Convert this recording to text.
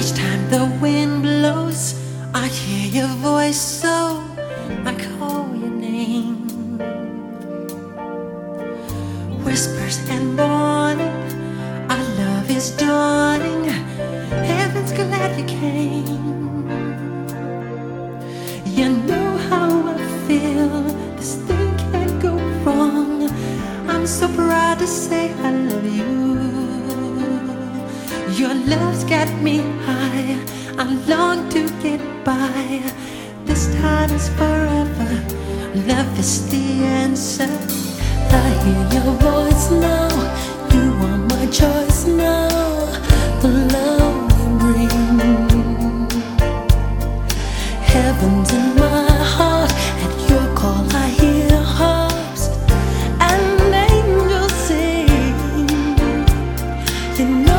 Each time the wind blows, I hear your voice, so I call your name. Whispers and warning, our love is dawning. Heaven's glad you came. You know how I feel, this thing can't go wrong. I'm so proud to say I love you. Your love's got me high, I long to get by. This time is forever, love is the answer. I hear your voice now, you are my choice now. The love you bring, heaven's in my heart. At your call I hear harps and angels sing. You know